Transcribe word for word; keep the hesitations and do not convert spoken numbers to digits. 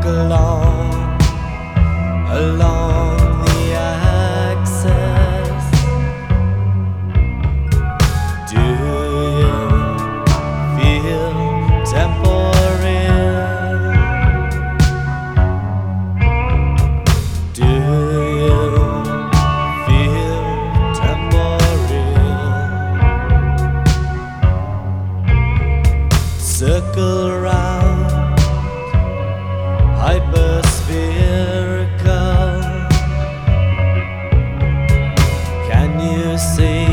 along, along the axis. Do you feel temporal? Do you feel temporal? Circle round, hyperspherical. Can you see